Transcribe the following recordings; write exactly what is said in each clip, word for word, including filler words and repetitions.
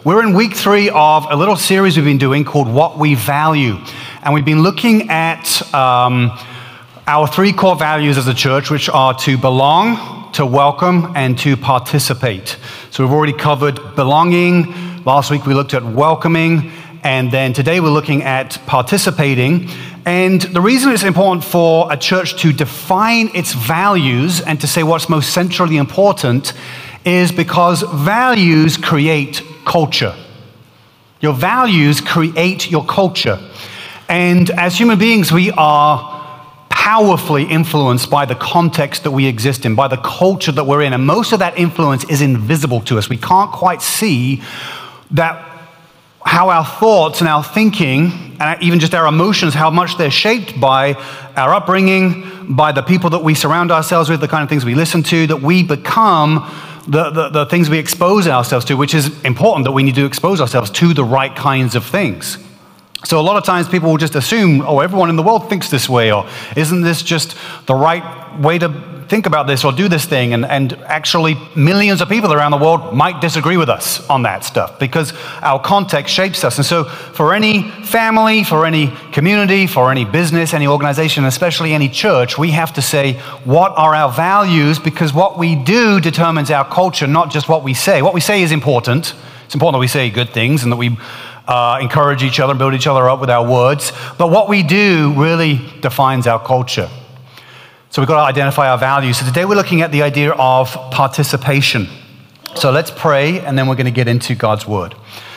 We're in week three of a little series we've been doing called What We Value. And we've been looking at um, our three core values as a church, which are to belong, to welcome, and to participate. So we've already covered belonging. Last week we looked at welcoming. And then today we're looking at participating. And the reason it's important for a church to define its values and to say what's most centrally important is because values create culture. Your values create your culture. And as human beings, we are powerfully influenced by the context that we exist in, by the culture that we're in. And most of that influence is invisible to us. We can't quite see that how our thoughts and our thinking, and even just our emotions, how much they're shaped by our upbringing, by the people that we surround ourselves with, the kind of things we listen to, that we become the, the, the things we expose ourselves to, which is important that we need to expose ourselves to the right kinds of things. So a lot of times people will just assume, oh, everyone in the world thinks this way, or isn't this just the right way to think about this or do this thing? And, and actually millions of people around the world might disagree with us on that stuff because our context shapes us. And so for any family, for any community, for any business, any organization, especially any church, we have to say, what are our values? Because what we do determines our culture, not just what we say. What we say is important. It's important that we say good things and that we Uh, encourage each other, build each other up with our words. But what we do really defines our culture. So we've got to identify our values. So today we're looking at the idea of participation. So let's pray, and then we're going to get into God's word.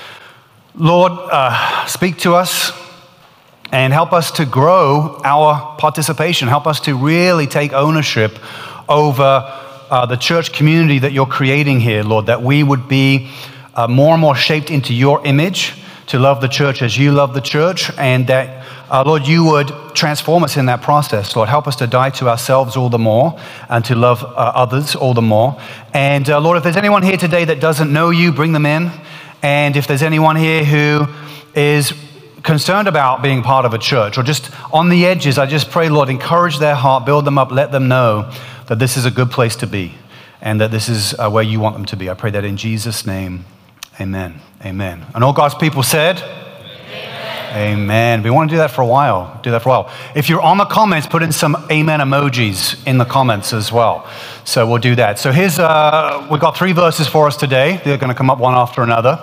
Lord, uh, speak to us and help us to grow our participation. Help us to really take ownership over uh, the church community that you're creating here, Lord, that we would be uh, more and more shaped into your image, to love the church as you love the church, and that, uh, Lord, you would transform us in that process. Lord, help us to die to ourselves all the more and to love uh, others all the more. And uh, Lord, if there's anyone here today that doesn't know you, bring them in. And if there's anyone here who is concerned about being part of a church or just on the edges, I just pray, Lord, encourage their heart, build them up, let them know that this is a good place to be and that this is uh, where you want them to be. I pray that in Jesus' name. Amen. Amen. And all God's people said? Amen. Amen. We want to do that for a while. Do that for a while. If you're on the comments, put in some amen emojis in the comments as well. So we'll do that. So here's, uh, we've got three verses for us today. They're going to come up one after another.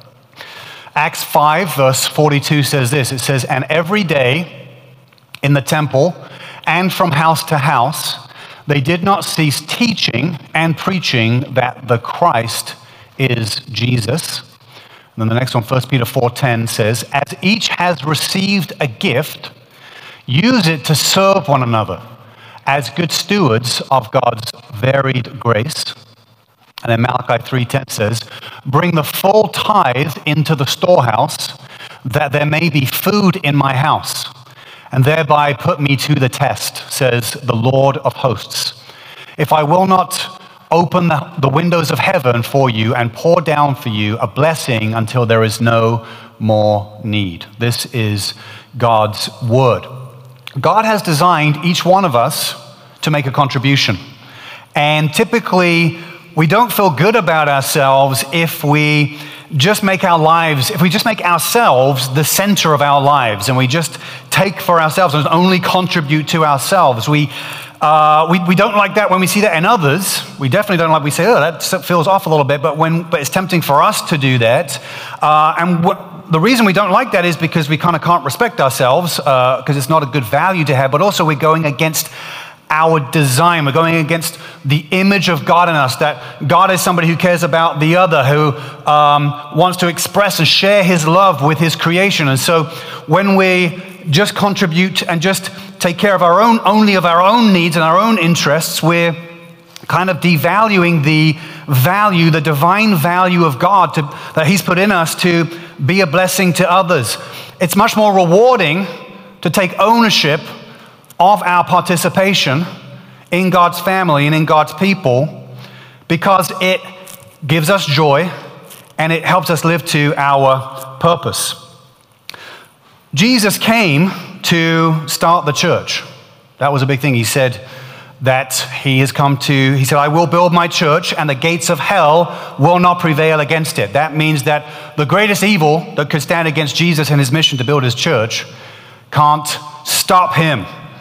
Acts five, verse forty-two says this. It says, and every day in the temple and from house to house, they did not cease teaching and preaching that the Christ is Jesus. And then the next one, First Peter four ten says, as each has received a gift, use it to serve one another as good stewards of God's varied grace. And then Malachi three ten says, bring the full tithe into the storehouse, that there may be food in my house, and thereby put me to the test, says the Lord of hosts. If I will not open the, the windows of heaven for you and pour down for you a blessing until there is no more need. This is God's word. God has designed each one of us to make a contribution. And typically, we don't feel good about ourselves if we just make our lives, if we just make ourselves the center of our lives and we just take for ourselves and only contribute to ourselves. We Uh, we, we don't like that when we see that in others. We definitely don't like, we say, oh, that feels off a little bit, but when but it's tempting for us to do that. Uh, and what, the reason we don't like that is because we kind of can't respect ourselves, because uh, it's not a good value to have, but also we're going against our design. We're going against the image of God in us, that God is somebody who cares about the other, who um, wants to express and share his love with his creation. And so when we just contribute and just take care of our own, only of our own needs and our own interests, we're kind of devaluing the value, the divine value of God to, that he's put in us to be a blessing to others. It's much more rewarding to take ownership of our participation in God's family and in God's people because it gives us joy and it helps us live to our purpose. Jesus came to start the church. That was a big thing. He said, that he has come to, he said, I will build my church and the gates of hell will not prevail against it. That means that the greatest evil that could stand against Jesus and his mission to build his church can't stop him.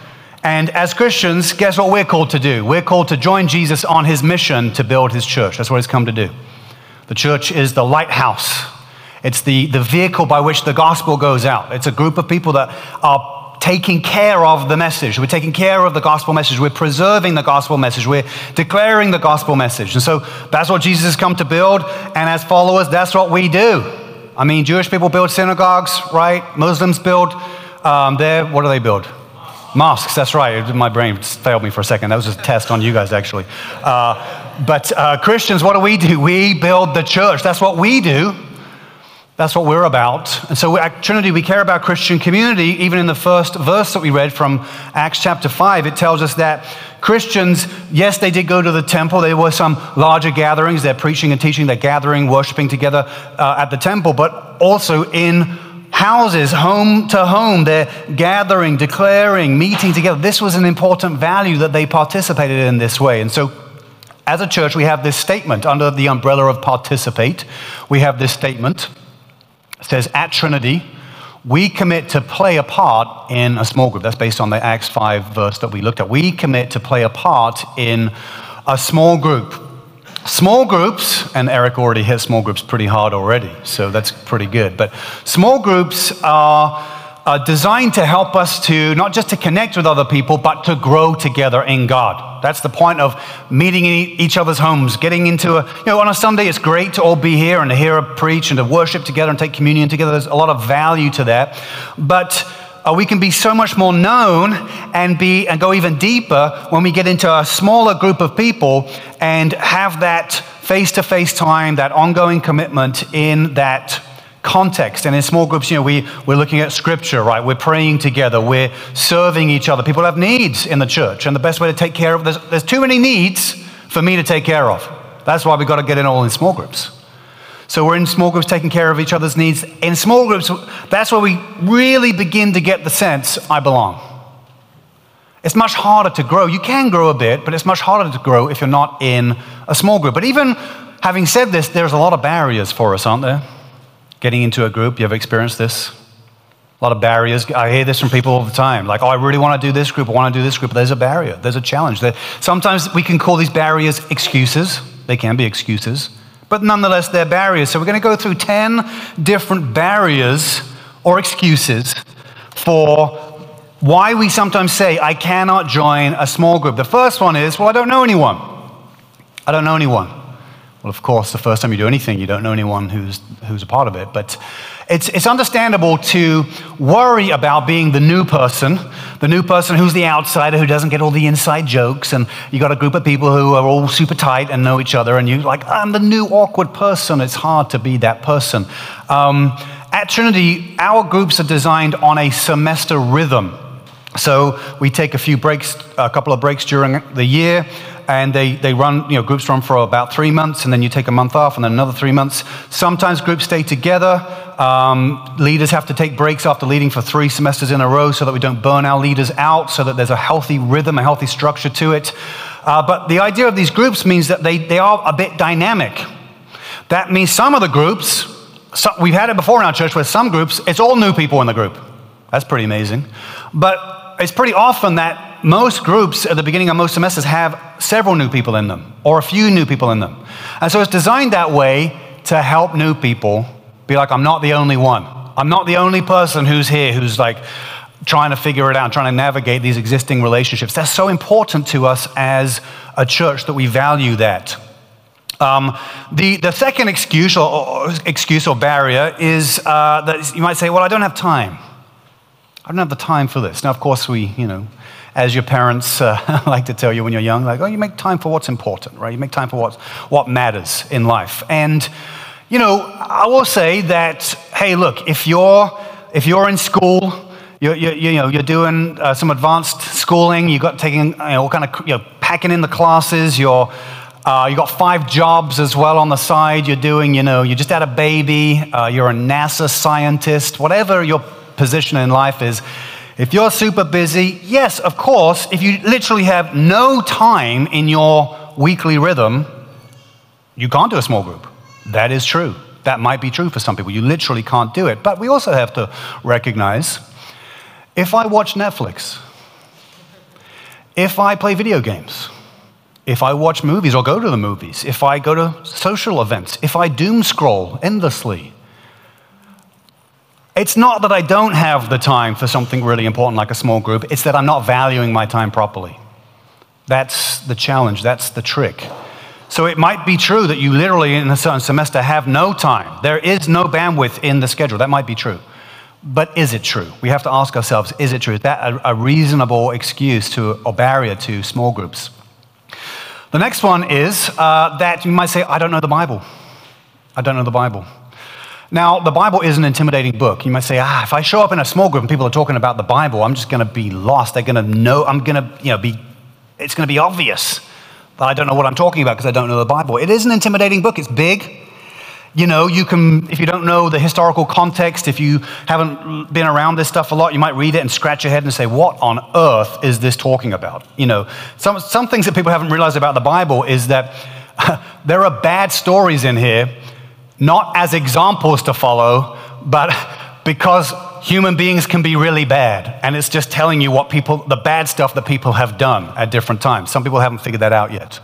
And as Christians, guess what we're called to do? We're called to join Jesus on his mission to build his church. That's what he's come to do. The church is the lighthouse. It's the, the vehicle by which the gospel goes out. It's a group of people that are taking care of the message. We're taking care of the gospel message. We're preserving the gospel message. We're declaring the gospel message. And so that's what Jesus has come to build. And as followers, that's what we do. I mean, Jewish people build synagogues, right? Muslims build um, their, what do they build? Mosques, that's right. My brain failed me for a second. That was just a test on you guys, actually. Uh, but uh, Christians, what do we do? We build the church. That's what we do. That's what we're about. And so at Trinity, we care about Christian community. Even in the first verse that we read from Acts chapter five, it tells us that Christians, yes, they did go to the temple. There were some larger gatherings. They're preaching and teaching. They're gathering, worshiping together uh, at the temple, but also in houses, home to home. They're gathering, declaring, meeting together. This was an important value that they participated in this way. And so as a church, we have this statement under the umbrella of participate. We have this statement. It says, at Trinity, we commit to play a part in a small group. That's based on the Acts five verse that we looked at. We commit to play a part in a small group. Small groups, and Eric already hit small groups pretty hard already, so that's pretty good. But small groups are uh, designed to help us to, not just to connect with other people, but to grow together in God. That's the point of meeting in each other's homes, getting into a, you know, on a Sunday, it's great to all be here and to hear a preach and to worship together and take communion together. There's a lot of value to that. But uh, we can be so much more known and be and go even deeper when we get into a smaller group of people and have that face-to-face time, that ongoing commitment in that context. And in small groups, you know, we, we're looking at scripture, right? We're praying together. We're serving each other. People have needs in the church. And the best way to take care of, there's, there's too many needs for me to take care of. That's why we've got to get in all in small groups. So we're in small groups taking care of each other's needs. In small groups, that's where we really begin to get the sense, I belong. It's much harder to grow. You can grow a bit, but it's much harder to grow if you're not in a small group. But even having said this, there's a lot of barriers for us, aren't there? Getting into a group, you ever experienced this? A lot of barriers. I hear this from people all the time. Like, oh, I really want to do this group. I want to do this group. There's a barrier. There's a challenge. There, sometimes we can call these barriers excuses. They can be excuses. But nonetheless, they're barriers. So we're going to go through ten different barriers or excuses for why we sometimes say, I cannot join a small group. The first one is, well, I don't know anyone. I don't know anyone. Well, of course, the first time you do anything, you don't know anyone who's who's a part of it. But it's it's understandable to worry about being the new person, the new person who's the outsider, who doesn't get all the inside jokes, and you got a group of people who are all super tight and know each other, and you're like, I'm the new awkward person. It's hard to be that person. Um, at Trinity, our groups are designed on a semester rhythm. So we take a few breaks, a couple of breaks during the year, and they, they run, you know, groups run for about three months, and then you take a month off, and then another three months. Sometimes groups stay together. Um, leaders have to take breaks after leading for three semesters in a row so that we don't burn our leaders out, so that there's a healthy rhythm, a healthy structure to it. Uh, but the idea of these groups means that they, they are a bit dynamic. That means some of the groups, so we've had it before in our church where some groups, it's all new people in the group. That's pretty amazing. But it's pretty often that most groups at the beginning of most semesters have several new people in them or a few new people in them. And so it's designed that way to help new people be like, I'm not the only one. I'm not the only person who's here who's like trying to figure it out, trying to navigate these existing relationships. That's so important to us as a church that we value that. Um, the, the second excuse or, or, excuse or barrier is uh, that you might say, well, I don't have time. I don't have the time for this. Now, of course, we, you know, as your parents uh, like to tell you when you're young, like, oh, you make time for what's important, right? You make time for what, what matters in life. And, you know, I will say that, hey, look, if you're, if you're in school, you're, you're, you know, you're doing uh, some advanced schooling, you've got taking, you know, kind of, you know, packing in the classes, you're, Uh, you got five jobs as well on the side. You're doing, you know, you just had a baby. Uh, you're a NASA scientist. Whatever your position in life is, If you're super busy, yes, of course, if you literally have no time in your weekly rhythm, you can't do a small group. That is true. That might be true for some people. You literally can't do it. But we also have to recognize, if I watch Netflix, if I play video games, if I watch movies or go to the movies, if I go to social events, if I doom scroll endlessly, it's not that I don't have the time for something really important like a small group, it's that I'm not valuing my time properly. That's the challenge, that's the trick. So it might be true that you literally in a certain semester have no time. There is no bandwidth in the schedule, that might be true. But is it true? We have to ask ourselves, is it true? Is that a, a reasonable excuse to, or barrier to small groups? The next one is uh, that you might say, I don't know the Bible. I don't know the Bible. Now, the Bible is an intimidating book. You might say, ah, if I show up in a small group and people are talking about the Bible, I'm just going to be lost. They're going to know, I'm going to, you know, be, it's going to be obvious that I don't know what I'm talking about because I don't know the Bible. It is an intimidating book. It's big. You know, you can, if you don't know the historical context, if you haven't been around this stuff a lot, you might read it and scratch your head and say, what on earth is this talking about? You know, some, some things that people haven't realized about the Bible is that there are bad stories in here, not as examples to follow, but because human beings can be really bad. And it's just telling you what people, the bad stuff that people have done at different times. Some people haven't figured that out yet.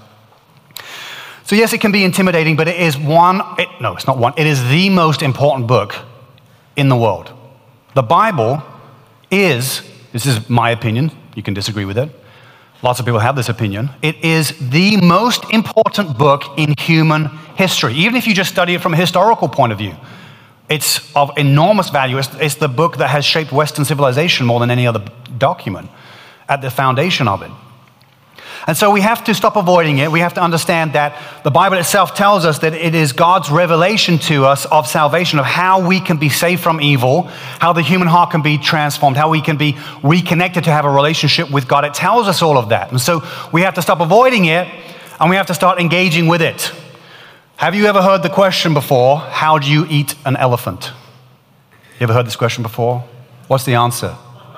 So yes, it can be intimidating, but it is one, it, no, it's not one, it is the most important book in the world. The Bible is, this is my opinion, you can disagree with it. Lots of people have this opinion. It is the most important book in human history. Even if you just study it from a historical point of view, it's of enormous value. It's, it's the book that has shaped Western civilization more than any other document at the foundation of it. And so we have to stop avoiding it. We have to understand that the Bible itself tells us that it is God's revelation to us of salvation, of how we can be saved from evil, how the human heart can be transformed, how we can be reconnected to have a relationship with God. It tells us all of that. And so we have to stop avoiding it and we have to start engaging with it. Have you ever heard the question before, how do you eat an elephant? You ever heard this question before? What's the answer?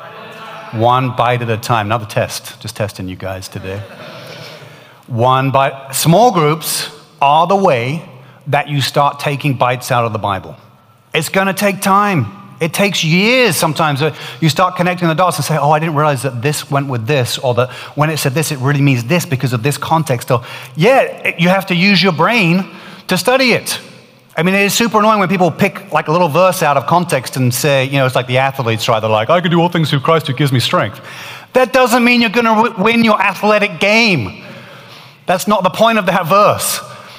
One bite at a time. Another test. Just testing you guys today. One bite. Small groups are the way that you start taking bites out of the Bible. It's going to take time. It takes years sometimes. You start connecting the dots and say, oh, I didn't realize that this went with this, or that when it said this, it really means this because of this context. Or, yeah, you have to use your brain to study it. I mean, it is super annoying when people pick like a little verse out of context and say, you know, it's like the athletes, right? They're like, I can do all things through Christ who gives me strength. That doesn't mean you're going to win your athletic game. That's not the point of that verse.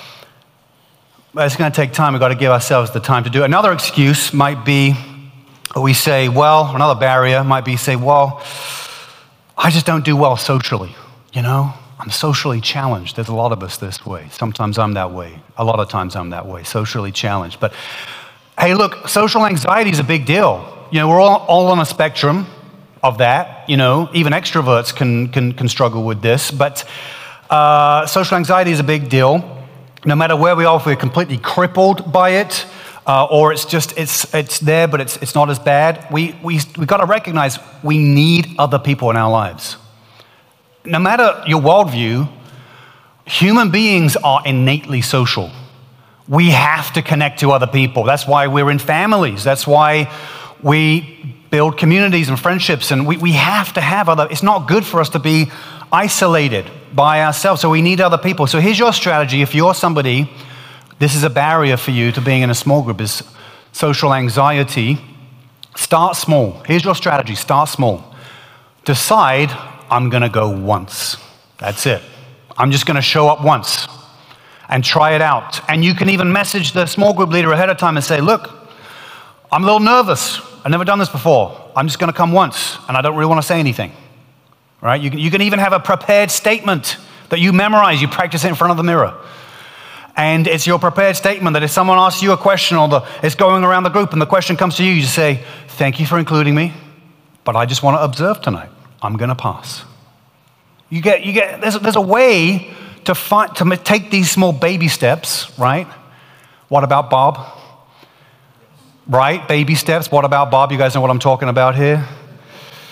But it's going to take time. We've got to give ourselves the time to do it. Another excuse might be, we say, well, another barrier might be say, well, I just don't do well socially, you know? I'm socially challenged. There's a lot of us this way. Sometimes I'm that way. A lot of times I'm that way, socially challenged. But hey, look, social anxiety is a big deal. You know, we're all, all on a spectrum of that. You know, even extroverts can can, can struggle with this. But uh, social anxiety is a big deal. No matter where we are, if we're completely crippled by it, uh, or it's just it's it's there, but it's it's not as bad. We we we got to recognize we need other people in our lives. No matter your worldview, human beings are innately social. We have to connect to other people. That's why we're in families. That's why we build communities and friendships. And we, we have to have other, it's not good for us to be isolated by ourselves. So we need other people. So here's your strategy. If you're somebody, this is a barrier for you to being in a small group, is social anxiety. Start small. Here's your strategy. Start small. Decide, I'm going to go once. That's it. I'm just going to show up once and try it out. And you can even message the small group leader ahead of time and say, look, I'm a little nervous. I've never done this before. I'm just going to come once, and I don't really want to say anything. Right? You can, you can even have a prepared statement that you memorize. You practice it in front of the mirror. And it's your prepared statement that if someone asks you a question or the, it's going around the group and the question comes to you, you just say, thank you for including me, but I just want to observe tonight. I'm going to pass. You get, you get. There's, there's a way to find, to take these small baby steps, right? What about Bob? Right, baby steps. What about Bob? You guys know what I'm talking about here.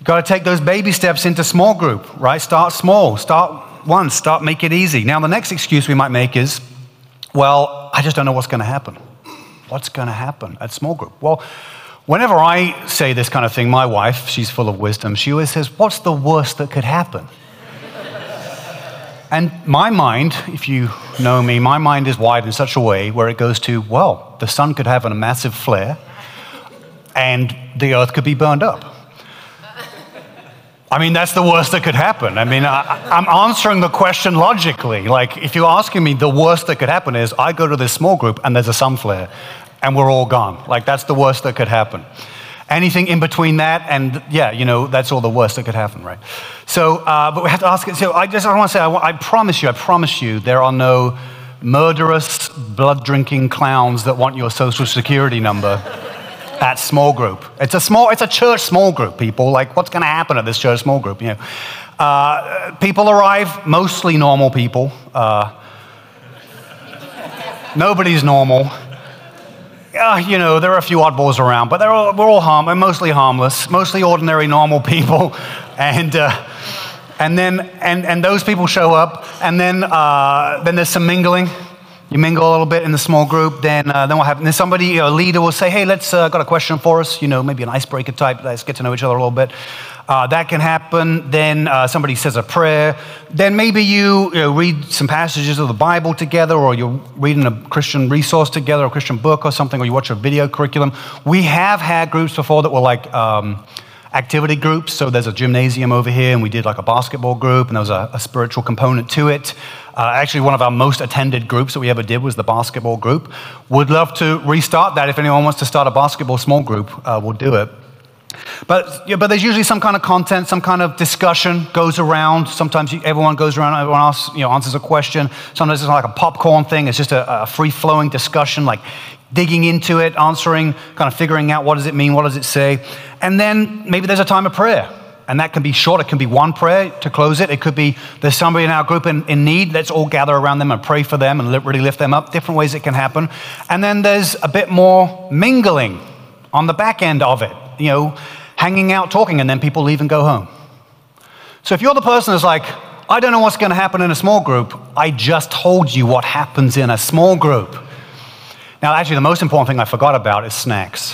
You've got to take those baby steps into small group, right? Start small. Start once. Start, make it easy. Now, the next excuse we might make is, well, I just don't know what's going to happen. What's going to happen at small group? Well, whenever I say this kind of thing, my wife, she's full of wisdom, she always says, what's the worst that could happen? And my mind, if you know me, my mind is wired in such a way where it goes to, well, the sun could have a massive flare and the earth could be burned up. I mean, that's the worst that could happen. I mean, I, I'm answering the question logically. Like, if you're asking me, the worst that could happen is I go to this small group and there's a sun flare and we're all gone. Like, that's the worst that could happen. Anything in between that and, yeah, you know, that's all the worst that could happen, right? So, uh, but we have to ask it. So I just I want to say, I, I promise you, I promise you, there are no murderous, blood-drinking clowns that want your social security number at small group. It's a small, it's a church small group, people. Like, what's going to happen at this church small group? You know, uh, people arrive, mostly normal people. Uh, nobody's normal. Uh, you know, there are a few oddballs around, but they're all, we're all harm, mostly harmless, mostly ordinary, normal people, and uh, and then and and those people show up, and then uh, then there's some mingling. You mingle a little bit in the small group, then uh, then what happens? Then somebody, a leader, will say, "Hey, let's uh, got a question for us." You know, maybe an icebreaker type. Let's get to know each other a little bit. Uh, that can happen. Then uh, somebody says a prayer. Then maybe you, you know, read some passages of the Bible together, or you're reading a Christian resource together, a Christian book or something, or you watch a video curriculum. We have had groups before that were like um, activity groups. So there's a gymnasium over here, and we did like a basketball group, and there was a, a spiritual component to it. Uh, actually, one of our most attended groups that we ever did was the basketball group. Would love to restart that. If anyone wants to start a basketball small group, uh, we'll do it. But yeah, but there's usually some kind of content, some kind of discussion goes around. Sometimes you, everyone goes around, everyone asks, you know, answers a question. Sometimes it's like a popcorn thing. It's just a, a free-flowing discussion, like digging into it, answering, kind of figuring out what does it mean, what does it say. And then maybe there's a time of prayer. And that can be short. It can be one prayer to close it. It could be there's somebody in our group in, in need. Let's all gather around them and pray for them and li- really lift them up. Different ways it can happen. And then there's a bit more mingling on the back end of it. You know, hanging out, talking, and then people leave and go home. So if you're the person that's like, I don't know what's going to happen in a small group, I just told you what happens in a small group. Now, actually, the most important thing I forgot about is snacks.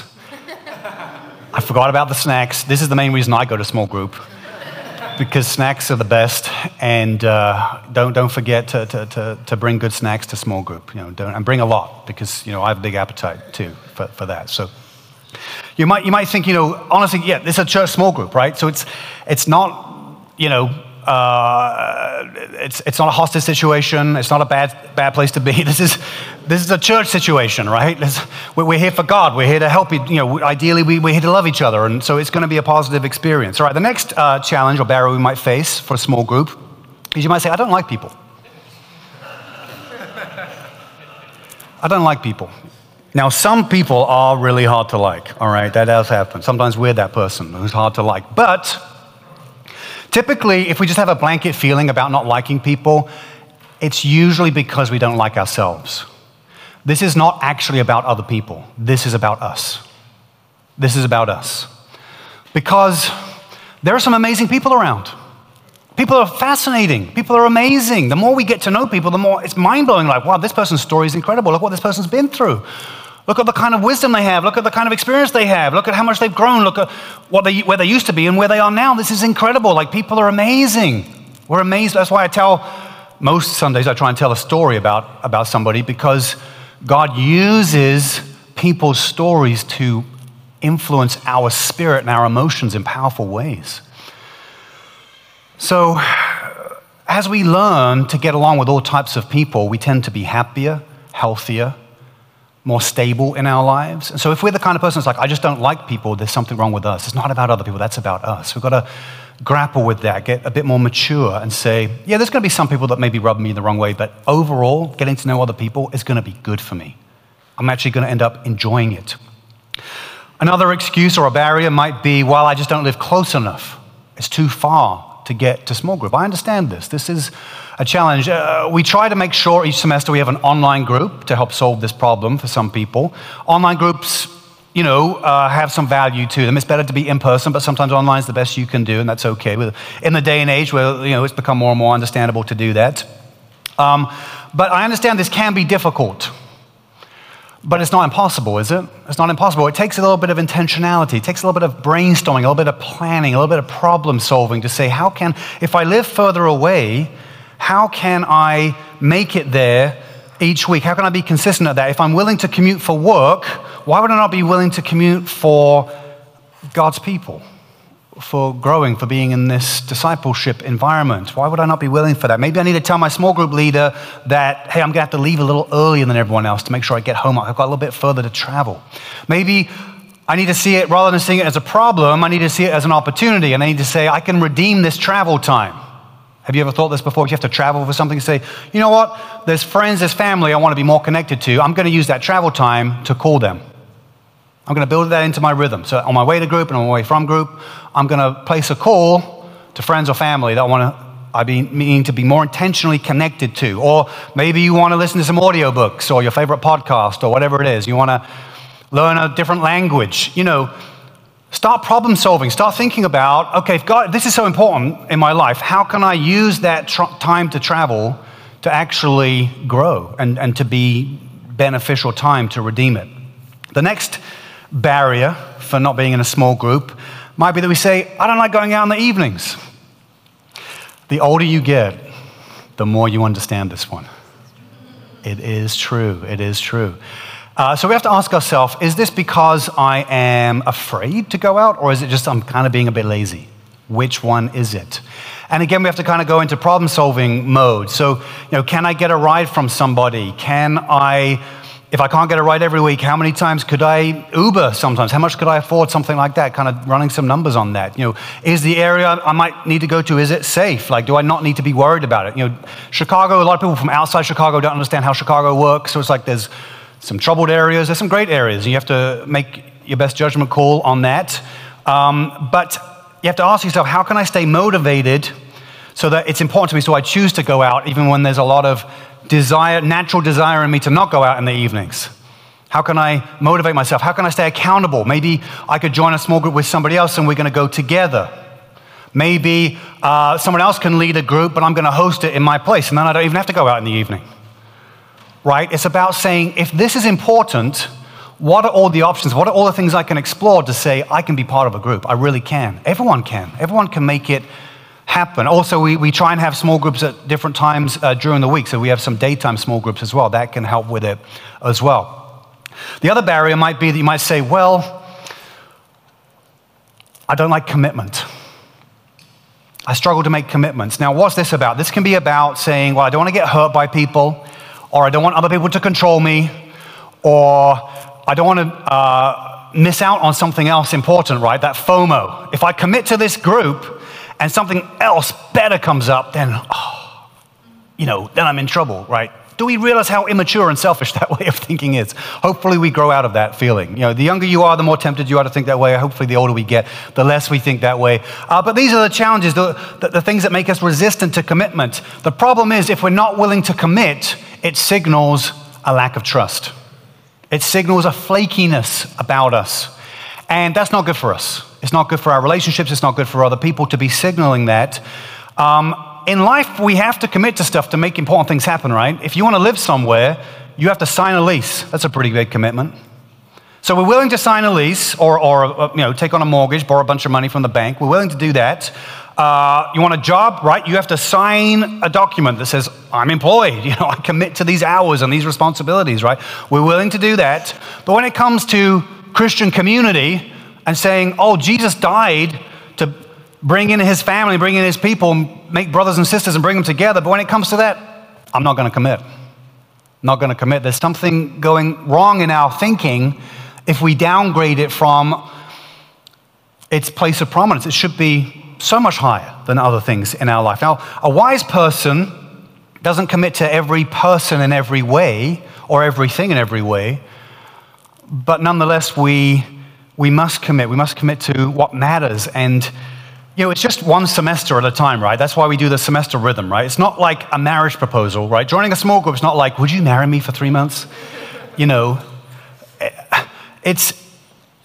I forgot about the snacks. This is the main reason I go to small group, because snacks are the best, and uh, don't don't forget to, to to to bring good snacks to small group. You know, don't and bring a lot, because you know I have a big appetite too for, for that. So you might you might think, you know, honestly, yeah, this is a church small group, right? So it's it's not, you know. Uh, it's it's not a hostage situation. It's not a bad bad place to be. This is this is a church situation, right? This, we're here for God. We're here to help you. You know, ideally, we, we're here to love each other, and so it's going to be a positive experience. All right. The next uh, challenge or barrier we might face for a small group is you might say, "I don't like people." I don't like people. Now, some people are really hard to like. All right, that does happen. Sometimes we're that person who's hard to like, but typically, if we just have a blanket feeling about not liking people, it's usually because we don't like ourselves. This is not actually about other people. This is about us. This is about us. Because there are some amazing people around. People are fascinating. People are amazing. The more we get to know people, the more it's mind-blowing. Like, wow, this person's story is incredible. Look what this person's been through. Look at the kind of wisdom they have. Look at the kind of experience they have. Look at how much they've grown. Look at what they, where they used to be and where they are now. This is incredible. Like, people are amazing. We're amazed. That's why I tell, most Sundays I try and tell a story about, about somebody, because God uses people's stories to influence our spirit and our emotions in powerful ways. So as we learn to get along with all types of people, we tend to be happier, healthier, more stable in our lives. And so if we're the kind of person that's like, I just don't like people, there's something wrong with us. It's not about other people, that's about us. We've got to grapple with that, get a bit more mature and say, yeah, there's going to be some people that maybe rub me the wrong way, but overall, getting to know other people is going to be good for me. I'm actually going to end up enjoying it. Another excuse or a barrier might be, well, I just don't live close enough. It's too far to get to small group. I understand this. This is a challenge. Uh, we try to make sure each semester we have an online group to help solve this problem for some people. Online groups, you know, uh, have some value to them. It's better to be in person, but sometimes online is the best you can do, and that's okay. In the day and age where, you know, it's become more and more understandable to do that. Um, but I understand this can be difficult. But it's not impossible, is it? It's not impossible. It takes a little bit of intentionality. It takes a little bit of brainstorming, a little bit of planning, a little bit of problem solving to say, how can, if I live further away, how can I make it there each week? How can I be consistent at that? If I'm willing to commute for work, why would I not be willing to commute for God's people, for growing, for being in this discipleship environment? Why would I not be willing for that? Maybe I need to tell my small group leader that, hey, I'm going to have to leave a little earlier than everyone else to make sure I get home. I've got a little bit further to travel. Maybe I need to see it, rather than seeing it as a problem, I need to see it as an opportunity. And I need to say, I can redeem this travel time. Have you ever thought this before? You have to travel for something, you say, you know what? There's friends, there's family I want to be more connected to. I'm going to use that travel time to call them. I'm going to build that into my rhythm. So on my way to group and on my way from group, I'm going to place a call to friends or family that I want to, I mean to be more intentionally connected to. Or maybe you want to listen to some audiobooks or your favorite podcast or whatever it is. You want to learn a different language. You know, start problem solving. Start thinking about, okay, if God, this is so important in my life, how can I use that tr- time to travel to actually grow and, and to be beneficial time to redeem it? The next barrier for not being in a small group might be that we say, I don't like going out in the evenings. The older you get, the more you understand this one. It is true. It is true. Uh, so we have to ask ourselves, is this because I am afraid to go out, or is it just I'm kind of being a bit lazy? Which one is it? And again, we have to kind of go into problem-solving mode. So, you know, can I get a ride from somebody? Can I... If I can't get a ride every week, how many times could I Uber sometimes? How much could I afford? Something like that, kind of running some numbers on that. You know, is the area I might need to go to, is it safe? Like, do I not need to be worried about it? You know, Chicago, a lot of people from outside Chicago don't understand how Chicago works. So it's like there's some troubled areas, there's some great areas. And you have to make your best judgment call on that. Um, but you have to ask yourself, how can I stay motivated so that it's important to me, so I choose to go out even when there's a lot of desire, natural desire in me to not go out in the evenings? How can I motivate myself? How can I stay accountable? Maybe I could join a small group with somebody else and we're going to go together. Maybe uh, someone else can lead a group, but I'm going to host it in my place, and then I don't even have to go out in the evening. Right? It's about saying, if this is important, what are all the options? What are all the things I can explore to say, I can be part of a group? I really can. Everyone can. Everyone can make it happen. Also, we, we try and have small groups at different times uh, during the week, so we have some daytime small groups as well. That can help with it as well. The other barrier might be that you might say, well, I don't like commitment. I struggle to make commitments. Now, what's this about? This can be about saying, well, I don't want to get hurt by people, or I don't want other people to control me, or I don't want to uh, miss out on something else important, right? That FOMO. If I commit to this group, and something else better comes up, then, oh, you know, then I'm in trouble, right? Do we realize how immature and selfish that way of thinking is? Hopefully we grow out of that feeling. You know, the younger you are, the more tempted you are to think that way. Hopefully the older we get, the less we think that way. Uh, but these are the challenges, the, the, the things that make us resistant to commitment. The problem is, if we're not willing to commit, it signals a lack of trust. It signals a flakiness about us. And that's not good for us. It's not good for our relationships. It's not good for other people to be signaling that. Um, in life, we have to commit to stuff to make important things happen, right? If you want to live somewhere, you have to sign a lease. That's a pretty big commitment. So we're willing to sign a lease or, or uh, you know, take on a mortgage, borrow a bunch of money from the bank. We're willing to do that. Uh, you want a job, right? You have to sign a document that says, I'm employed. You know, I commit to these hours and these responsibilities, right? We're willing to do that. But when it comes to Christian community and saying, oh, Jesus died to bring in his family, bring in his people, make brothers and sisters and bring them together. But when it comes to that, I'm not going to commit. Not going to commit. There's something going wrong in our thinking if we downgrade it from its place of prominence. It should be so much higher than other things in our life. Now, a wise person doesn't commit to every person in every way or everything in every way, but nonetheless, we we must commit. We must commit to what matters. And, you know, it's just one semester at a time, right? That's why we do the semester rhythm, right? It's not like a marriage proposal, right? Joining a small group is not like, would you marry me for three months? You know, it's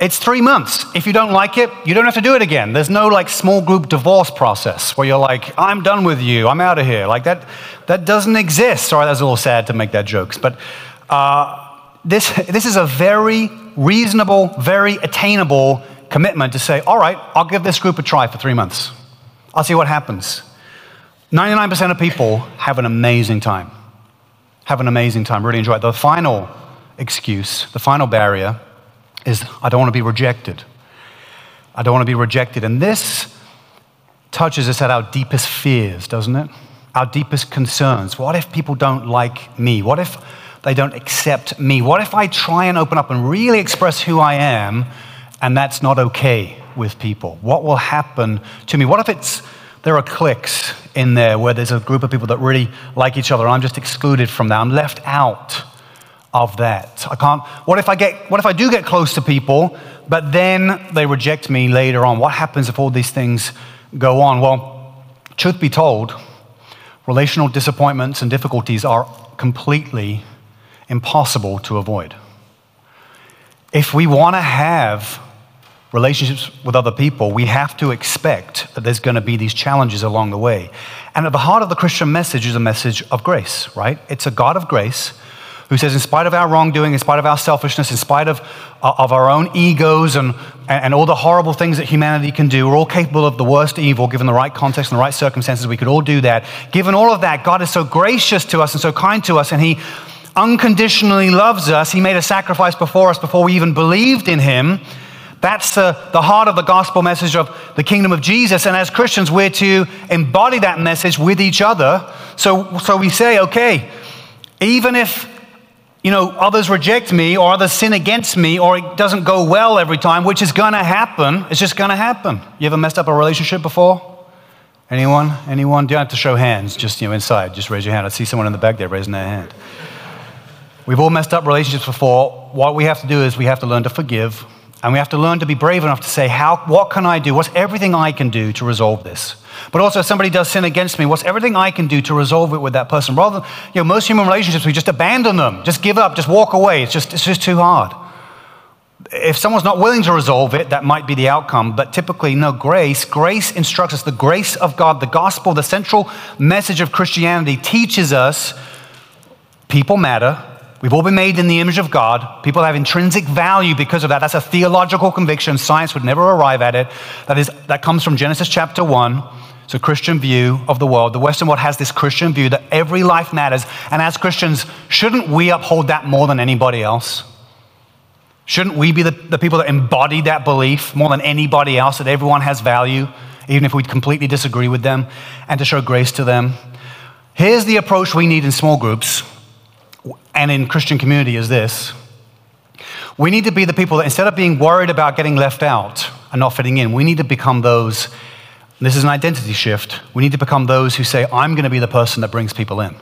It's three months. If you don't like it, you don't have to do it again. There's no like small group divorce process where you're like, I'm done with you, I'm out of here. Like that, that doesn't exist. Sorry, that's a little sad to make that jokes, but uh, this, this is a very reasonable, very attainable commitment to say, all right, I'll give this group a try for three months. I'll see what happens. ninety-nine percent of people have an amazing time. Have an amazing time, really enjoy it. The final excuse, the final barrier is I don't want to be rejected. I don't want to be rejected. And this touches us at our deepest fears, doesn't it? Our deepest concerns. What if people don't like me? What if they don't accept me? What if I try and open up and really express who I am and that's not okay with people? What will happen to me? What if it's there are cliques in there where there's a group of people that really like each other and I'm just excluded from that? I'm left out of that. I can't, what if I get, what if I do get close to people, but then they reject me later on? What happens if all these things go on? Well, truth be told, relational disappointments and difficulties are completely impossible to avoid. If we want to have relationships with other people, we have to expect that there's going to be these challenges along the way. And at the heart of the Christian message is a message of grace, right? It's a God of grace who says, in spite of our wrongdoing, in spite of our selfishness, in spite of, uh, of our own egos and, and all the horrible things that humanity can do, we're all capable of the worst evil, given the right context and the right circumstances, we could all do that. Given all of that, God is so gracious to us and so kind to us, and he unconditionally loves us. He made a sacrifice before us before we even believed in him. That's the, the heart of the gospel message of the kingdom of Jesus. And as Christians, we're to embody that message with each other. So, so we say, okay, even if you know, others reject me or others sin against me or it doesn't go well every time, which is going to happen. It's just going to happen. You ever messed up a relationship before? Anyone? Anyone? You don't have to show hands, just, you know, inside. Just raise your hand. I see someone in the back there raising their hand. We've all messed up relationships before. What we have to do is we have to learn to forgive, and we have to learn to be brave enough to say, "How? What can I do? What's everything I can do to resolve this?" But also, if somebody does sin against me, what's everything I can do to resolve it with that person? Rather than, you know, most human relationships, we just abandon them, just give up, just walk away. It's just, it's just too hard. If someone's not willing to resolve it, that might be the outcome. But typically, no, grace. Grace instructs us. The grace of God, the gospel, the central message of Christianity teaches us people matter. We've all been made in the image of God. People have intrinsic value because of that. That's a theological conviction. Science would never arrive at it. That is, that comes from Genesis chapter one. It's a Christian view of the world. The Western world has this Christian view that every life matters. And as Christians, shouldn't we uphold that more than anybody else? Shouldn't we be the, the people that embody that belief more than anybody else, that everyone has value, even if we completely disagree with them, and to show grace to them? Here's the approach we need in small groups and in Christian community is this. We need to be the people that instead of being worried about getting left out and not fitting in, we need to become those, this is an identity shift, we need to become those who say, I'm going to be the person that brings people in.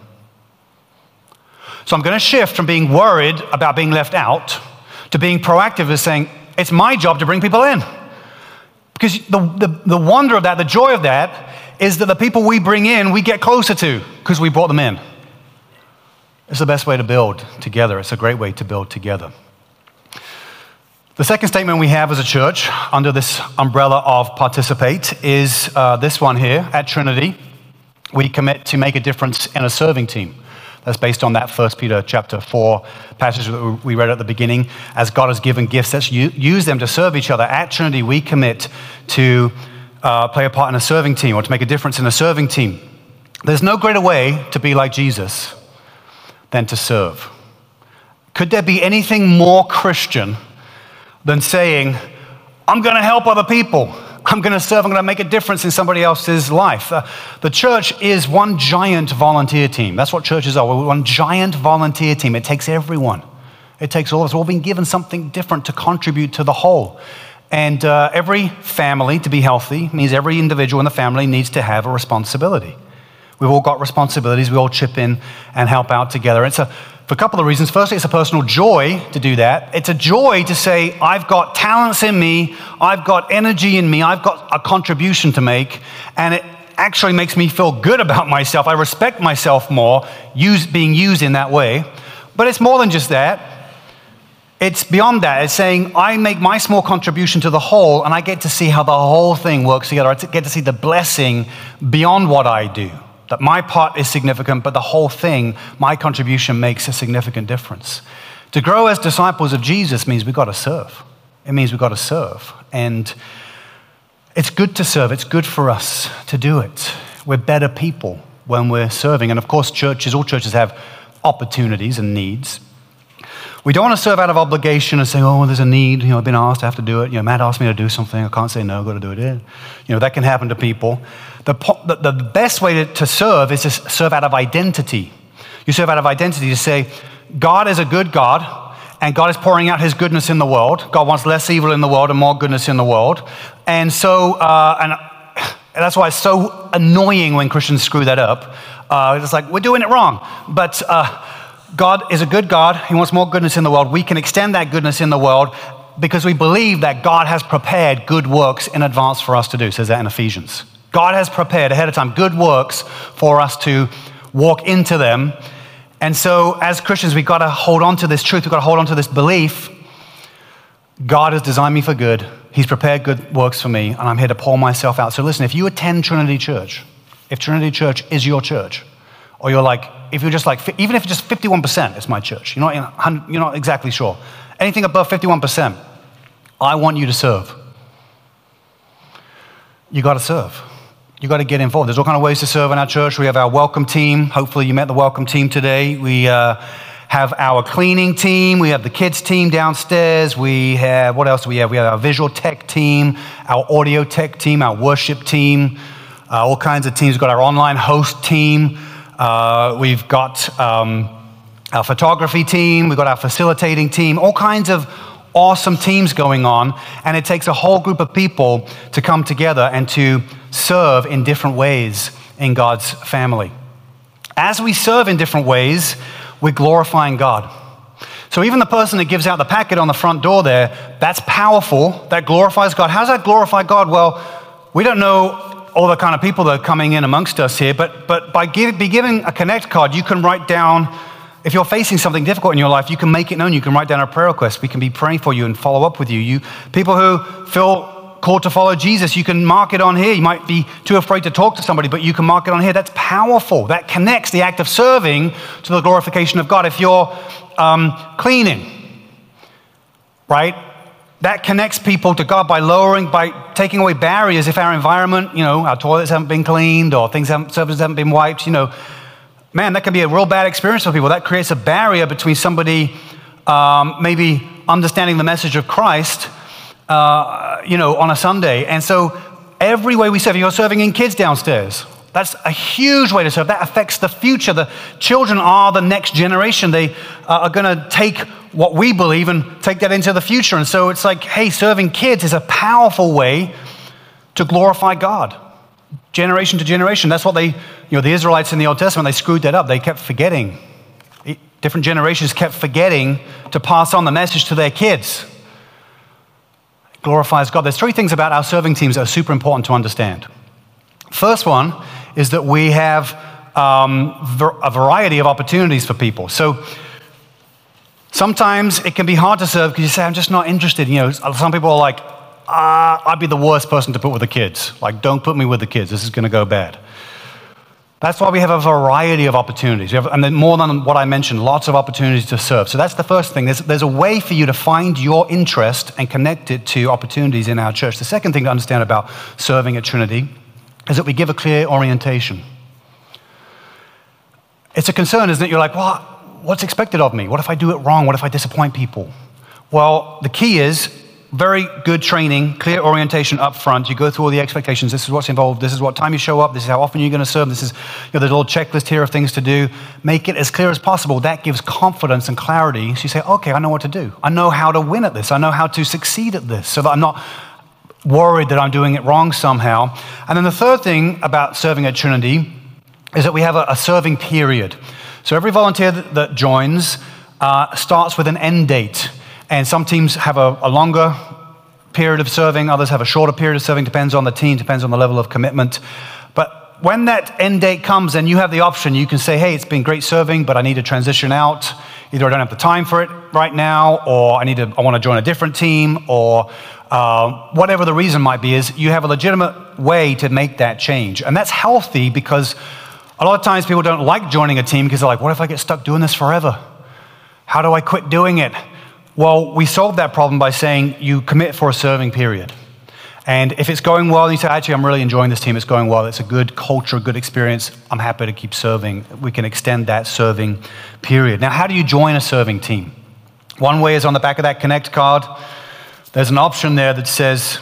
So I'm going to shift from being worried about being left out to being proactive as saying, it's my job to bring people in. Because the, the, the wonder of that, the joy of that, is that the people we bring in, we get closer to because we brought them in. It's the best way to build together. It's a great way to build together. The second statement we have as a church under this umbrella of participate is uh, this one here. At Trinity, we commit to make a difference in a serving team. That's based on that First Peter chapter four passage that we read at the beginning. As God has given gifts, let's use them to serve each other. At Trinity, we commit to uh, play a part in a serving team or to make a difference in a serving team. There's no greater way to be like Jesus than to serve. Could there be anything more Christian than saying, I'm going to help other people. I'm going to serve. I'm going to make a difference in somebody else's life. Uh, the church is one giant volunteer team. That's what churches are. We're one giant volunteer team. It takes everyone. It takes all of us. We've all been given something different to contribute to the whole. And uh, every family, to be healthy, means every individual in the family needs to have a responsibility. We've all got responsibilities. We all chip in and help out together. It's a, for a couple of reasons. Firstly, it's a personal joy to do that. It's a joy to say, I've got talents in me. I've got energy in me. I've got a contribution to make. And it actually makes me feel good about myself. I respect myself more use, being used in that way. But it's more than just that. It's beyond that. It's saying, I make my small contribution to the whole, and I get to see how the whole thing works together. I get to see the blessing beyond what I do. That my part is significant, but the whole thing, my contribution makes a significant difference. To grow as disciples of Jesus means we've got to serve. It means we've got to serve. And it's good to serve. It's good for us to do it. We're better people when we're serving. And of course, churches, all churches have opportunities and needs. We don't want to serve out of obligation and say, oh, well, there's a need. You know, I've been asked, I have to do it. You know, Matt asked me to do something. I can't say no, I've got to do it. You know, that can happen to people. The, the, the best way to, to serve is to serve out of identity. You serve out of identity to say, God is a good God, and God is pouring out his goodness in the world. God wants less evil in the world and more goodness in the world. And so, uh, and that's why it's so annoying when Christians screw that up. Uh, it's like, we're doing it wrong. But uh, God is a good God. He wants more goodness in the world. We can extend that goodness in the world because we believe that God has prepared good works in advance for us to do. It says that in Ephesians. God has prepared ahead of time good works for us to walk into them. And so as Christians, we've got to hold on to this truth. We've got to hold on to this belief. God has designed me for good. He's prepared good works for me, and I'm here to pour myself out. So listen, if you attend Trinity Church, if Trinity Church is your church, or you're like, if you're just like, even if just fifty-one percent is my church, you're not, you're not exactly sure. Anything above fifty-one percent, I want you to serve. You got to serve. You got to get involved. There's all kinds of ways to serve in our church. We have our welcome team. Hopefully you met the welcome team today. We uh, have our cleaning team. We have the kids team downstairs. We have, what else do we have? We have our visual tech team, our audio tech team, our worship team, uh, all kinds of teams. We've got our online host team. Uh, we've got um, our photography team. We've got our facilitating team, all kinds of awesome teams going on. And it takes a whole group of people to come together and to serve in different ways in God's family. As we serve in different ways, we're glorifying God. So even the person that gives out the packet on the front door there, that's powerful. That glorifies God. How does that glorify God? Well, we don't know all the kind of people that are coming in amongst us here, but but by give, be giving a Connect card, you can write down, if you're facing something difficult in your life, you can make it known. You can write down a prayer request. We can be praying for you and follow up with you. You people who feel called to follow Jesus, you can mark it on here. You might be too afraid to talk to somebody, but you can mark it on here. That's powerful. That connects the act of serving to the glorification of God. If you're um, cleaning, right, that connects people to God by lowering, by taking away barriers. If our environment, you know, our toilets haven't been cleaned or things haven't, surfaces haven't been wiped, you know, man, that can be a real bad experience for people. That creates a barrier between somebody um, maybe understanding the message of Christ, uh, you know, on a Sunday. And so every way we serve, you're serving in kids downstairs. That's a huge way to serve. That affects the future. The children are the next generation. They uh, are going to take what we believe and take that into the future. And so it's like, hey, serving kids is a powerful way to glorify God. Generation to generation. That's what they, you know, the Israelites in the Old Testament, they screwed that up. They kept forgetting. Different generations kept forgetting to pass on the message to their kids. It glorifies God. There's three things about our serving teams that are super important to understand. First one is that we have um, a variety of opportunities for people. So sometimes it can be hard to serve because you say, I'm just not interested. You know, some people are like, ah, I'd be the worst person to put with the kids. Like, don't put me with the kids. This is going to go bad. That's why we have a variety of opportunities. We have, and then more than what I mentioned, lots of opportunities to serve. So that's the first thing. There's, there's a way for you to find your interest and connect it to opportunities in our church. The second thing to understand about serving at Trinity is that we give a clear orientation. It's a concern, isn't it? You're like, well, what's expected of me? What if I do it wrong? What if I disappoint people? Well, the key is very good training, clear orientation up front. You go through all the expectations. This is what's involved. This is what time you show up. This is how often you're going to serve. This is, you know, there's a little checklist here of things to do. Make it as clear as possible. That gives confidence and clarity. So you say, okay, I know what to do. I know how to win at this. I know how to succeed at this so that I'm not worried that I'm doing it wrong somehow. And then the third thing about serving at Trinity is that we have a, a serving period. So every volunteer that, that joins uh, starts with an end date. And some teams have a, a longer period of serving, others have a shorter period of serving, depends on the team, depends on the level of commitment. But when that end date comes and you have the option, you can say, hey, it's been great serving, but I need to transition out. either I don't have the time for it right now, or I need to, I want to join a different team, or uh, whatever the reason might be, is you have a legitimate way to make that change. And that's healthy, because a lot of times people don't like joining a team because they're like, what if I get stuck doing this forever? How do I quit doing it? Well, we solved that problem by saying you commit for a serving period. And if it's going well, and you say, actually, I'm really enjoying this team, it's going well, it's a good culture, a good experience, I'm happy to keep serving. We can extend that serving period. Now, how do you join a serving team? One way is on the back of that Connect card. There's an option there that says,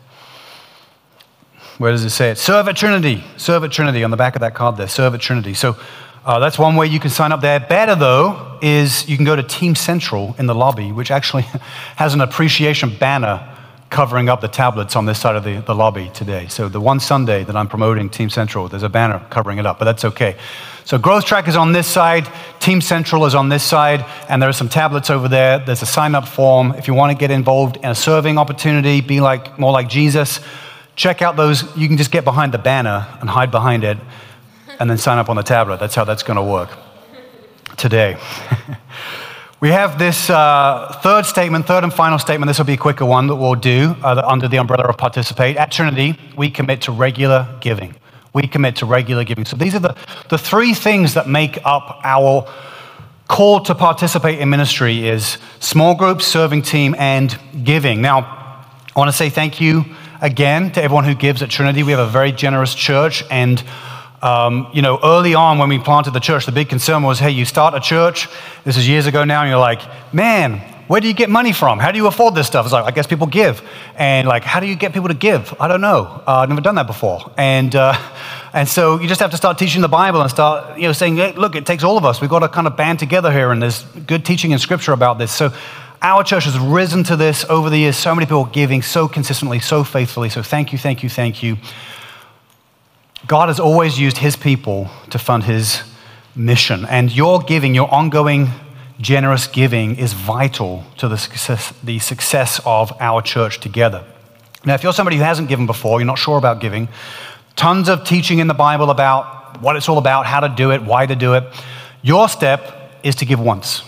where does it say it? Serve at Trinity. Serve at Trinity on the back of that card there. Serve at Trinity. So uh, that's one way you can sign up there. Better, though, is you can go to Team Central in the lobby, which actually has an appreciation banner covering up the tablets on this side of the, the lobby today. So the one Sunday that I'm promoting Team Central, there's a banner covering it up, but that's okay. So Growth Track is on this side, Team Central is on this side, and there are some tablets over there. There's a sign-up form. If you want to get involved in a serving opportunity, be like more like Jesus, check out those. You can just get behind the banner and hide behind it, and then sign up on the tablet. That's how that's going to work today. We have this uh, third statement, third and final statement. This will be a quicker one that we'll do uh, under the umbrella of Participate. At Trinity, we commit to regular giving. We commit to regular giving. So these are the, the three things that make up our call to participate in ministry: is small groups, serving team, and giving. Now, I want to say thank you again to everyone who gives at Trinity. We have a very generous church, and Um, you know, early on when we planted the church, the big concern was, hey, you start a church, this is years ago now, and you're like, man, where do you get money from? How do you afford this stuff? It's like, I guess people give. And like, how do you get people to give? I don't know. Uh, I've never done that before. And uh, and so you just have to start teaching the Bible and start, you know, saying, hey, look, it takes all of us. We've got to kind of band together here, and there's good teaching in Scripture about this. So our church has risen to this over the years. So many people giving so consistently, so faithfully. So thank you, thank you, thank you. God has always used his people to fund his mission. And your giving, your ongoing generous giving, is vital to the success, the success of our church together. Now, if you're somebody who hasn't given before, you're not sure about giving, tons of teaching in the Bible about what it's all about, how to do it, why to do it. Your step is to give once.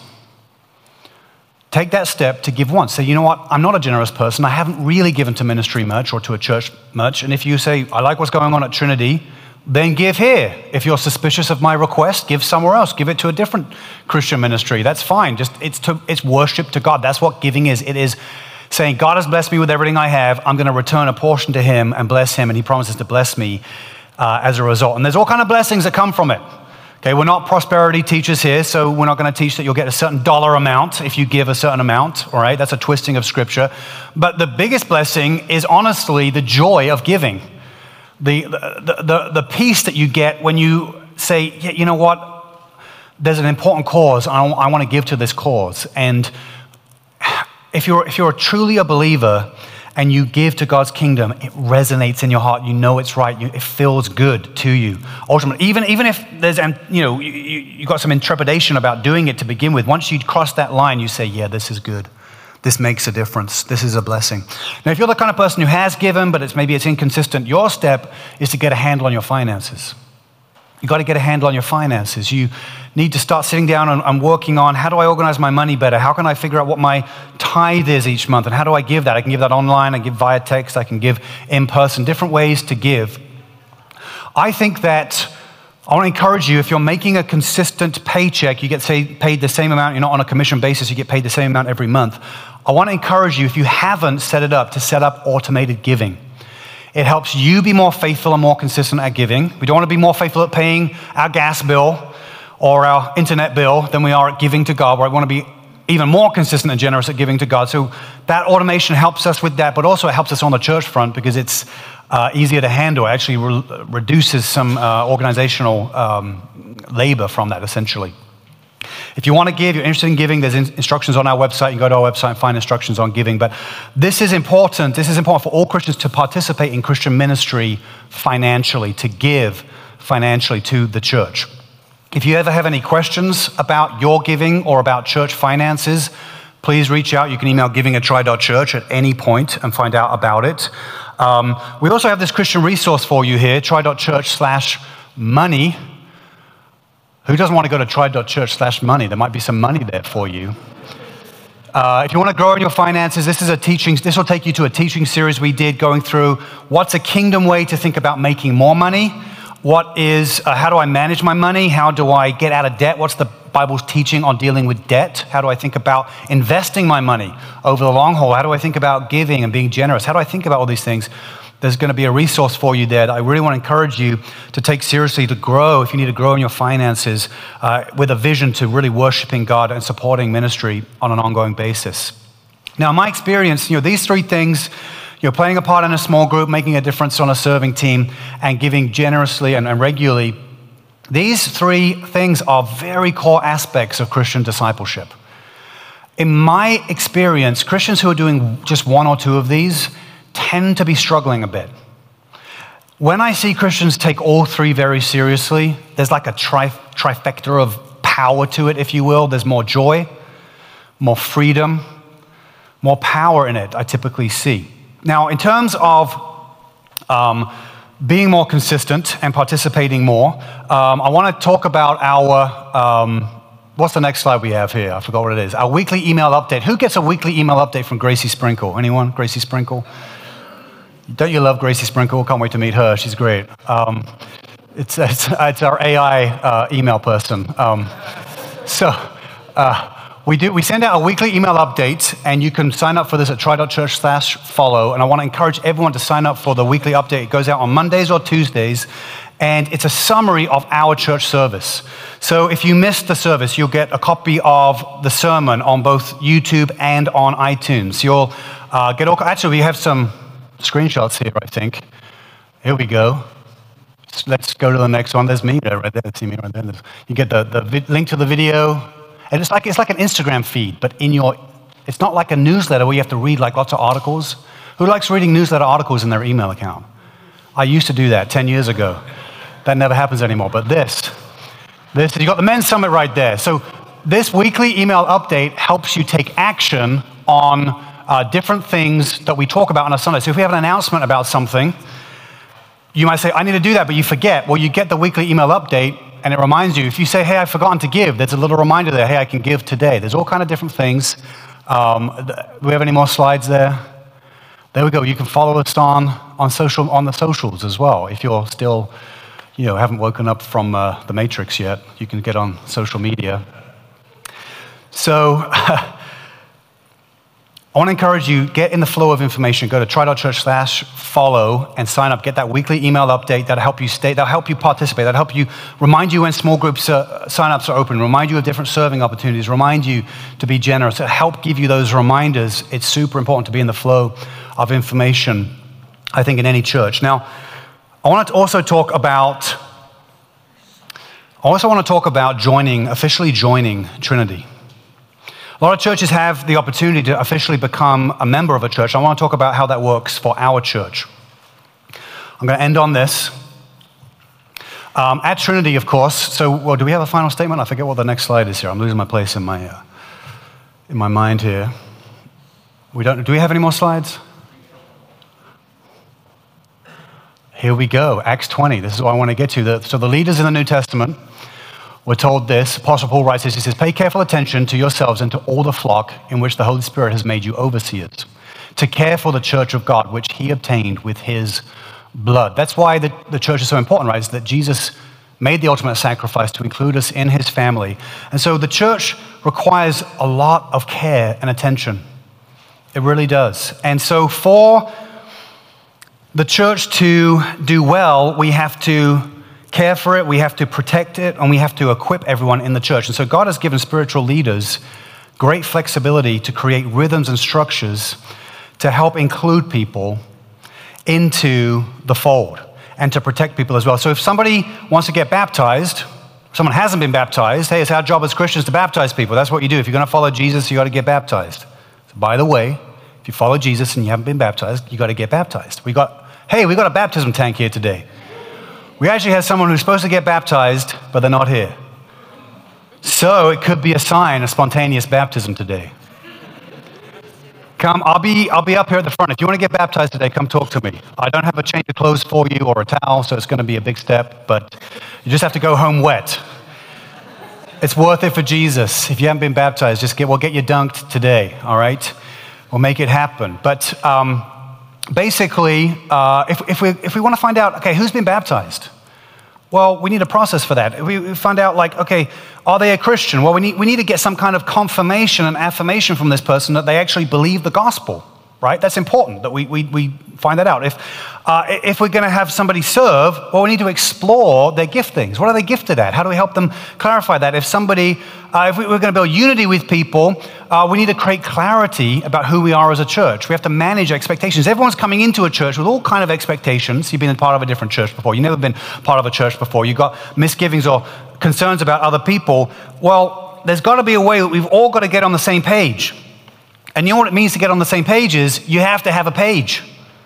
Take that step to give once. Say, you know what, I'm not a generous person. I haven't really given to ministry much or to a church much. And if you say, I like what's going on at Trinity, then give here. If you're suspicious of my request, give somewhere else. Give it to a different Christian ministry. That's fine. Just it's to, it's worship to God. That's what giving is. It is saying, God has blessed me with everything I have. I'm going to return a portion to him and bless him. And he promises to bless me uh, as a result. And there's all kind of blessings that come from it. Okay, we're not prosperity teachers here, so we're not going to teach that you'll get a certain dollar amount if you give a certain amount, all right? That's a twisting of Scripture. But the biggest blessing is honestly the joy of giving. The, the, the, the peace that you get when you say, yeah, you know what, there's an important cause, I, I want to give to this cause. And if you're, if you're truly a believer and you give to God's kingdom, it resonates in your heart. You know it's right. You, it feels good to you. Ultimately, even, even if there's, you know, you, you got some intrepidation about doing it to begin with, once you cross that line, you say, yeah, this is good. This makes a difference. This is a blessing. Now, if you're the kind of person who has given, but it's maybe it's inconsistent, your step is to get a handle on your finances. You got to get a handle on your finances. You need to start sitting down and, and working on, how do I organize my money better? How can I figure out what my tithe is each month? And how do I give that? I can give that online. I give via text. I can give in person. Different ways to give. I think that I want to encourage you, if you're making a consistent paycheck, you get say, paid the same amount, you're not on a commission basis, you get paid the same amount every month. I want to encourage you, if you haven't set it up, to set up automated giving. It helps you be more faithful and more consistent at giving. We don't want to be more faithful at paying our gas bill or our internet bill than we are at giving to God. We want to be even more consistent and generous at giving to God. So that automation helps us with that, but also it helps us on the church front because it's uh, easier to handle. It actually re- reduces some uh, organizational um, labor from that, essentially. If you want to give, you're interested in giving, there's in- instructions on our website. You can go to our website and find instructions on giving. But this is important. This is important for all Christians to participate in Christian ministry financially, to give financially to the church. If you ever have any questions about your giving or about church finances, please reach out. You can email giving at tri dot church at any point and find out about it. Um, we also have this Christian resource for you here, tri dot church slash money. Who doesn't want to go to tri.church slash money? There might be some money there for you. Uh, if you want to grow in your finances, this is a teaching, this will take you to a teaching series we did going through what's a kingdom way to think about making more money. What is, uh, how do I manage my money? How do I get out of debt? What's the Bible's teaching on dealing with debt? How do I think about investing my money over the long haul? How do I think about giving and being generous? How do I think about all these things? There's going to be a resource for you there that I really want to encourage you to take seriously, to grow, if you need to grow in your finances, uh, with a vision to really worshiping God and supporting ministry on an ongoing basis. Now, in my experience, you know, these three things, you're playing a part in a small group, making a difference on a serving team, and giving generously and, and regularly, these three things are very core aspects of Christian discipleship. In my experience, Christians who are doing just one or two of these tend to be struggling a bit. When I see Christians take all three very seriously, there's like a tri- trifecta of power to it, if you will. There's more joy, more freedom, more power in it, I typically see. Now, in terms of um, being more consistent and participating more, um, I want to talk about our, um, what's the next slide we have here? I forgot what it is. Our weekly email update. Who gets a weekly email update from Gracie Sprinkle? Anyone? Gracie Sprinkle? Don't you love Gracie Sprinkle? Can't wait to meet her. She's great. Um, it's, it's, it's our A I uh, email person. Um, so uh, we do we send out a weekly email update, and you can sign up for this at tri.church slash follow. And I want to encourage everyone to sign up for the weekly update. It goes out on Mondays or Tuesdays, and it's a summary of our church service. So if you missed the service, you'll get a copy of the sermon on both YouTube and on iTunes. You'll uh, get all, actually, we have some screenshots here, I think. Here we go. Let's go to the next one. There's me there, right there. See me right there. You get the, the vi- link to the video. And it's like it's like an Instagram feed, but in your, it's not like a newsletter where you have to read like lots of articles. Who likes reading newsletter articles in their email account? I used to do that ten years ago. That never happens anymore. But this, this, you got the Men's Summit right there. So this weekly email update helps you take action on Uh, different things that we talk about on a Sunday. So if we have an announcement about something, you might say, I need to do that, but you forget. Well, you get the weekly email update, and it reminds you. If you say, hey, I've forgotten to give, there's a little reminder there, hey, I can give today. There's all kind of different things. Um, do we have any more slides there? There we go. You can follow us on, on, social, on the socials as well. If you're still, you know, haven't woken up from uh, the Matrix yet, you can get on social media. So I want to encourage you, get in the flow of information. Go to tri.church slash follow and sign up. Get that weekly email update. That'll help you stay, that'll help you participate. That'll help you remind you when small groups uh, sign-ups are open, remind you of different serving opportunities, remind you to be generous. It'll help give you those reminders. It's super important to be in the flow of information, I think, in any church. Now, I want to also talk about, I also want to talk about joining, officially joining Trinity. A lot of churches have the opportunity to officially become a member of a church. I want to talk about how that works for our church. I'm going to end on this. Um, at Trinity, of course, so well, do we have a final statement? I forget what the next slide is here. I'm losing my place in my, uh, in my mind here. We don't, do we have any more slides? Here we go, Acts twenty. This is what I want to get to. The, so the leaders in the New Testament we're told this. Apostle Paul writes this. He says, pay careful attention to yourselves and to all the flock in which the Holy Spirit has made you overseers, to care for the church of God, which he obtained with his blood. That's why the, the church is so important, right? Is that Jesus made the ultimate sacrifice to include us in his family. And so the church requires a lot of care and attention. It really does. And so for the church to do well, we have to care for it, we have to protect it, and we have to equip everyone in the church. And so God has given spiritual leaders great flexibility to create rhythms and structures to help include people into the fold and to protect people as well. So if somebody wants to get baptized, someone hasn't been baptized, hey, it's our job as Christians to baptize people. That's what you do. If you're going to follow Jesus, you got to get baptized. So by the way, if you follow Jesus and you haven't been baptized, you got to get baptized. We got, hey, we got a baptism tank here today. We actually have someone who's supposed to get baptized, but they're not here. So it could be a sign of spontaneous baptism today. Come, I'll be, I'll be up here at the front. If you want to get baptized today, come talk to me. I don't have a change of clothes for you or a towel, so it's going to be a big step, but you just have to go home wet. It's worth it for Jesus. If you haven't been baptized, just get, we'll get you dunked today, all right? We'll make it happen. But um, basically, uh, if, if we, if we want to find out, okay, who's been baptized? Well, we need a process for that. We, we find out, like, okay, are they a Christian? Well, we need, we need to get some kind of confirmation and affirmation from this person that they actually believe the gospel, right? That's important that we, we, we find that out. If, uh, if we're going to have somebody serve, well, we need to explore their giftings. What are they gifted at? How do we help them clarify that? If somebody, uh, if we, we're going to build unity with people, uh, we need to create clarity about who we are as a church. We have to manage expectations. Everyone's coming into a church with all kind of expectations. You've been a part of a different church before. You've never been part of a church before. You've got misgivings or concerns about other people. Well, there's got to be a way that we've all got to get on the same page. And you know what it means to get on the same page is you have to have a page.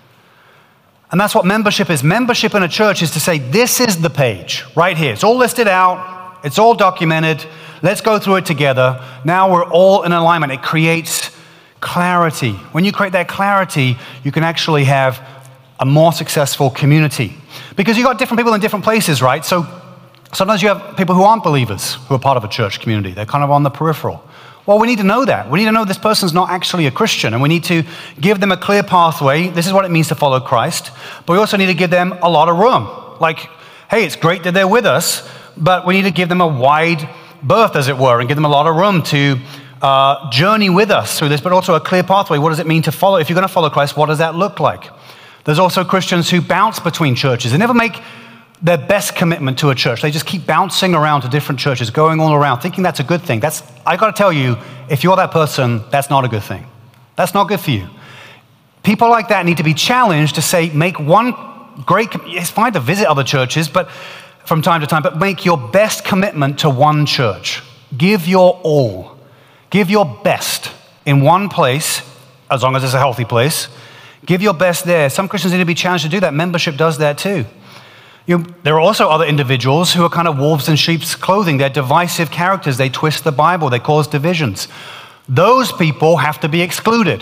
And that's what membership is. Membership in a church is to say, this is the page right here. It's all listed out. It's all documented. Let's go through it together. Now we're all in alignment. It creates clarity. When you create that clarity, you can actually have a more successful community. Because you've got different people in different places, right? So sometimes you have people who aren't believers who are part of a church community. They're kind of on the peripheral. Well, we need to know that. We need to know this person's not actually a Christian, and we need to give them a clear pathway. This is what it means to follow Christ. But we also need to give them a lot of room. Like, hey, it's great that they're with us, but we need to give them a wide berth, as it were, and give them a lot of room to uh, journey with us through this, but also a clear pathway. What does it mean to follow? If you're going to follow Christ, what does that look like? There's also Christians who bounce between churches. They never make their best commitment to a church. They just keep bouncing around to different churches, going all around, thinking that's a good thing. That's, I got to tell you, if you're that person, that's not a good thing. That's not good for you. People like that need to be challenged to say, make one great, it's fine to visit other churches, but from time to time, but make your best commitment to one church. Give your all. Give your best in one place, as long as it's a healthy place. Give your best there. Some Christians need to be challenged to do that. Membership does that too. You know, there are also other individuals who are kind of wolves in sheep's clothing. They're divisive characters. They twist the Bible. They cause divisions. Those people have to be excluded.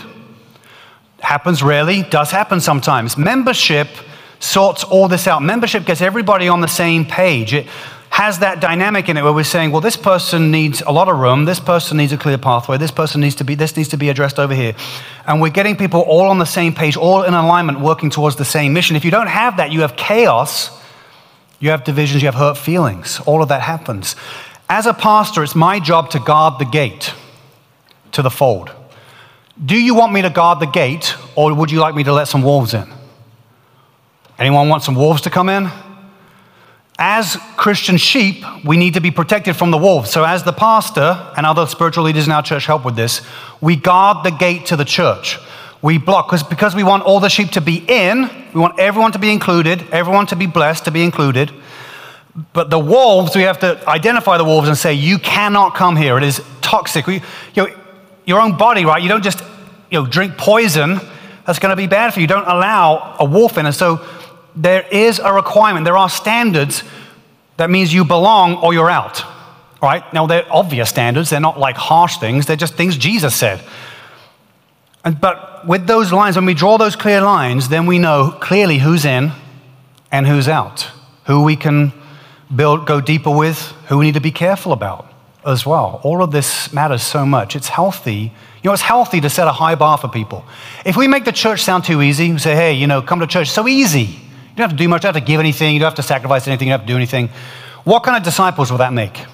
Happens rarely, does happen sometimes. Membership sorts all this out. Membership gets everybody on the same page. It has that dynamic in it where we're saying, well, this person needs a lot of room. This person needs a clear pathway. This person needs to be, this needs to be addressed over here. And we're getting people all on the same page, all in alignment, working towards the same mission. If you don't have that, you have chaos. You have divisions, you have hurt feelings. All of that happens. As a pastor, it's my job to guard the gate to the fold. Do you want me to guard the gate, or would you like me to let some wolves in? Anyone want some wolves to come in? As Christian sheep, we need to be protected from the wolves. So as the pastor and other spiritual leaders in our church help with this, we guard the gate to the church. We block, because because we want all the sheep to be in, we want everyone to be included, everyone to be blessed, to be included. But the wolves, we have to identify the wolves and say, you cannot come here. It is toxic. We, you know, your own body, right? You don't just you know, drink poison. That's going to be bad for you. Don't allow a wolf in. And so there is a requirement. There are standards. That means you belong or you're out, right? Now, they're obvious standards. They're not like harsh things. They're just things Jesus said. And, but with those lines, when we draw those clear lines, then we know clearly who's in and who's out, who we can build, go deeper with, who we need to be careful about as well. All of this matters so much. It's healthy. You know, it's healthy to set a high bar for people. If we make the church sound too easy, we say, hey, you know, come to church, it's so easy. You don't have to do much, you don't have to give anything, you don't have to sacrifice anything, you don't have to do anything. What kind of disciples will that make?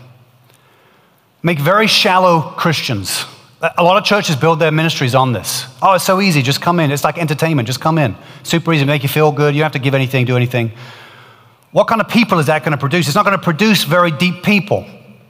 Make very shallow Christians. A lot of churches build their ministries on this. Oh, it's so easy, just come in. It's like entertainment, just come in. Super easy, make you feel good. You don't have to give anything, do anything. What kind of people is that going to produce? It's not going to produce very deep people.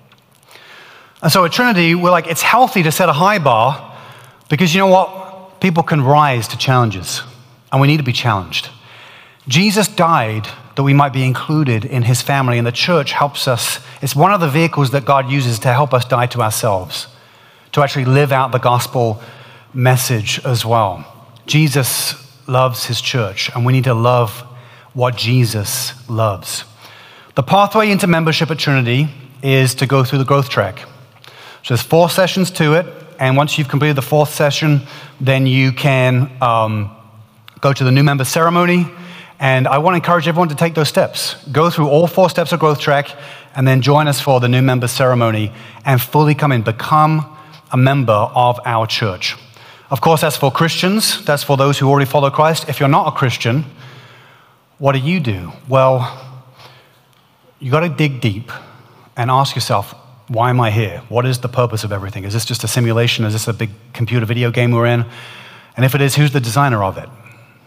And so at Trinity, we're like, it's healthy to set a high bar because you know what? People can rise to challenges, and we need to be challenged. Jesus died that we might be included in his family, and the church helps us. It's one of the vehicles that God uses to help us die to ourselves, to actually live out the gospel message as well. Jesus loves his church, and we need to love what Jesus loves. The pathway into membership at Trinity is to go through the growth track. So there's four sessions to it, and once you've completed the fourth session, then you can um, go to the new member ceremony. And I want to encourage everyone to take those steps. Go through all four steps of growth track and then join us for the new member ceremony and fully come in, become a member of our church. Of course, that's for Christians. That's for those who already follow Christ. If you're not a Christian, what do you do? Well, you got to dig deep and ask yourself, why am I here? What is the purpose of everything? Is this just a simulation? Is this a big computer video game we're in? And if it is, who's the designer of it?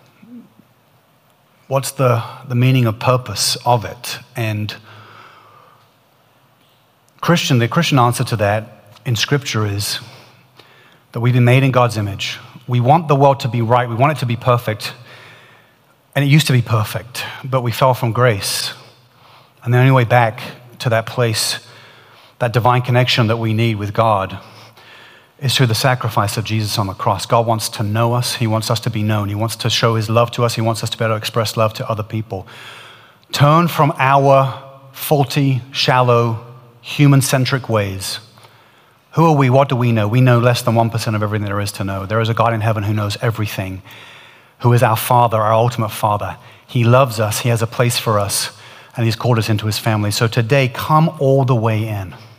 What's the, the meaning of purpose of it? And Christian, the Christian answer to that in Scripture is that we've been made in God's image. We want the world to be right. We want it to be perfect. And it used to be perfect, but we fell from grace. And the only way back to that place, that divine connection that we need with God, is through the sacrifice of Jesus on the cross. God wants to know us. He wants us to be known. He wants to show his love to us. He wants us to be able to express love to other people. Turn from our faulty, shallow, human-centric ways. Who are we? What do we know? We know less than one percent of everything there is to know. There is a God in heaven who knows everything, who is our Father, our ultimate Father. He loves us. He has a place for us, and he's called us into his family. So today, come all the way in.